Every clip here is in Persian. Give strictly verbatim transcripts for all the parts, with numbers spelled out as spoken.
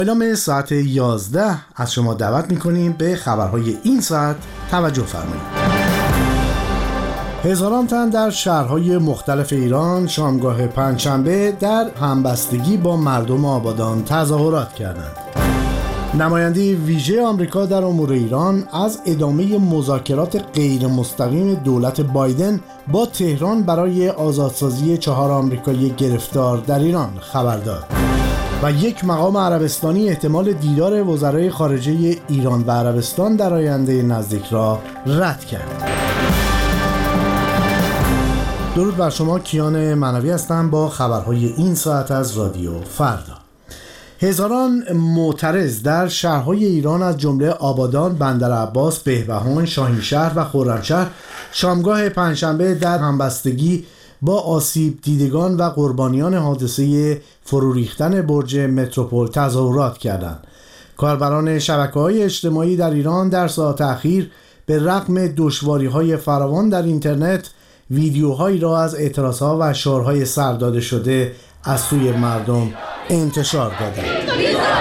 اعلام ساعت یازده از شما دعوت میکنیم به خبرهای این ساعت توجه فرمایید. هزاران تن در شهرهای مختلف ایران شامگاه پنجشنبه در همبستگی با مردم آبادان تظاهرات کردند. نماینده ویژه آمریکا در امور ایران از ادامه مذاکرات غیر مستقیم دولت بایدن با تهران برای آزادسازی چهار آمریکایی گرفتار در ایران خبر داد و یک مقام عربستانی احتمال دیدار وزرای خارجه ایران و عربستان در آینده نزدیک را رد کرد. درود بر شما، کیان معنوی هستم با خبرهای این ساعت از رادیو فردا. هزاران معترض در شهرهای ایران از جمله آبادان، بندرعباس، بهبهان، شاهینشهر و خرمشهر شامگاه پنجشنبه در همبستگی با آسیب دیدگان و قربانیان حادثه فرو ریختن برج متروپول تظاهرات کردند. کاربران شبکه‌های اجتماعی در ایران در ساعات اخیر به رغم دشواری‌های فراوان در اینترنت ویدیوهایی را از اعتراضها و شعارهای سرداده شده از سوی مردم انتشار دادند.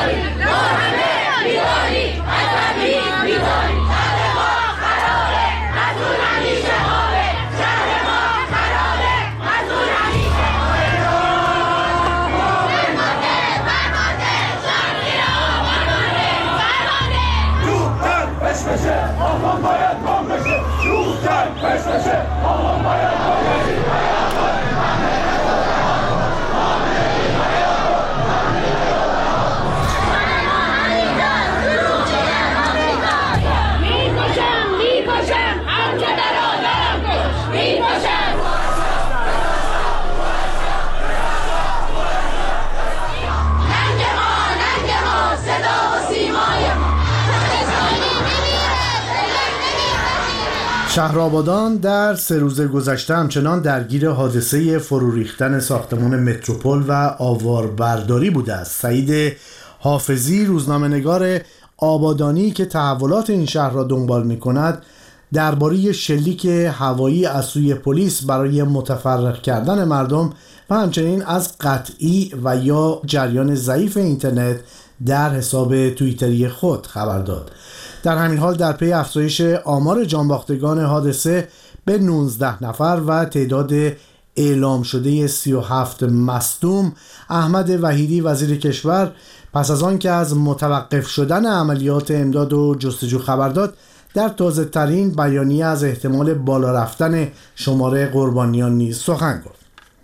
شهر آبادان در سه روز گذشته همچنان درگیر حادثه فرو ریختن ساختمان متروپول و آواربرداری بوده است. سعید حافظی، روزنامه‌نگار آبادانی که تحولات این شهر را دنبال می‌کند، درباره شلیک هوایی از سوی پلیس برای متفرق کردن مردم و همچنین از قطعی و یا جریان ضعیف اینترنت در حساب توییتری خود خبر داد. در همین حال در پی افزایش آمار جانباختگان حادثه به نوزده نفر و تعداد اعلام شده سی و هفت مصدوم، احمد وحیدی وزیر کشور پس از آن که از متوقف شدن عملیات امداد و جستجو خبر داد، در تازه ترین بیانیه از احتمال بالا رفتن شماره قربانیان نیز سخن گفت.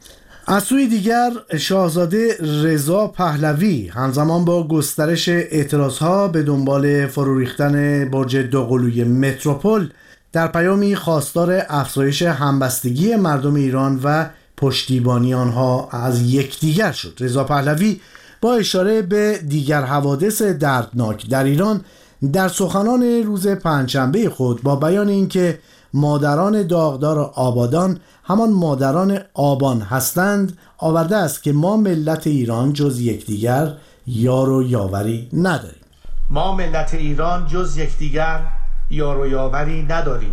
از سوی دیگر شاهزاده رضا پهلوی همزمان با گسترش اعتراضها به دنبال فرو ریختن برج دوقلوی متروپول در پیامی خواستار افزایش همبستگی مردم ایران و پشتیبانی آنها از یکدیگر شد. رضا پهلوی با اشاره به دیگر حوادث دردناک در ایران در سخنان روز پنجشنبه خود با بیان اینکه مادران داغدار آبادان همان مادران آبان هستند آورده است که ما ملت ایران جز یکدیگر یار و یاوری نداریم. ما ملت ایران جز یکدیگر یار و یاوری نداریم.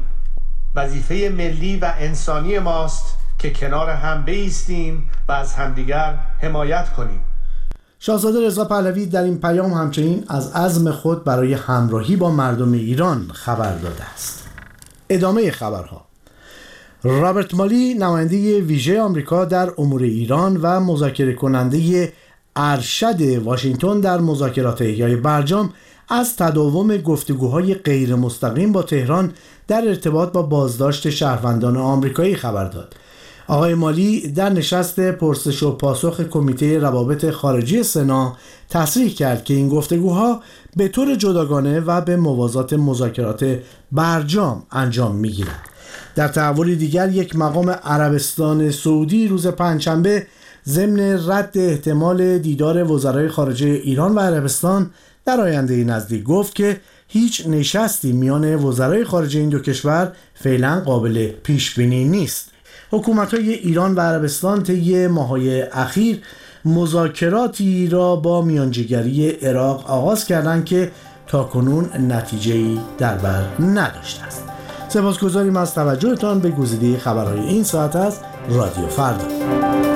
وظیفه ملی و انسانی ماست که کنار هم بایستیم و از همدیگر حمایت کنیم. شاهزاده رضا پهلوی در این پیام همچنین از عزم خود برای همراهی با مردم ایران خبر داده است. ادامه خبرها. رابرت مالی، نماینده ویژه آمریکا در امور ایران و مذاکره کننده ارشد واشنگتن در مذاکرات احیای برجام، از تداوم گفتگوهای غیر مستقیم با تهران در ارتباط با بازداشت شهروندان آمریکایی خبر داد. آقای مالی در نشست پرسش و پاسخ کمیته روابط خارجی سنا تصریح کرد که این گفتگوها به طور جداگانه و به موازات مذاکرات برجام انجام می‌گیرد. در تحول دیگر، یک مقام عربستان سعودی روز پنجشنبه ضمن رد احتمال دیدار وزرای خارجه ایران و عربستان در آینده نزدیک گفت که هیچ نشستی میان وزرای خارجه این دو کشور فعلا قابل پیش بینی نیست. حکومت‌های ایران و عربستان طی ماه‌های اخیر مذاکراتی را با میانجیگری عراق آغاز کردند که تاکنون نتیجه‌ای در بر نداشته است. سپاسگزاریم از توجهتان به گزیده خبرهای این ساعت از رادیو فردا.